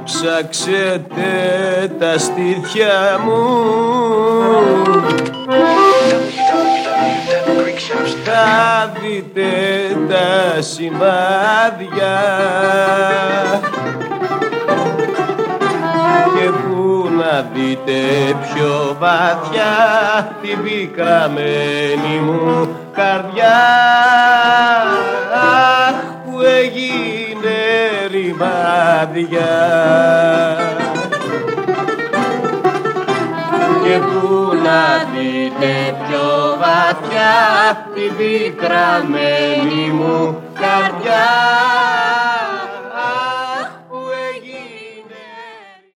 ψάξετε τα στήθια μου, θα δείτε τα σημάδια και που να δείτε πιο βαθιά την πικραμένη μου καρδιά που έγινε ρημάδια και που να δείτε πιο βαθιά την πικραμένη μου καρδιά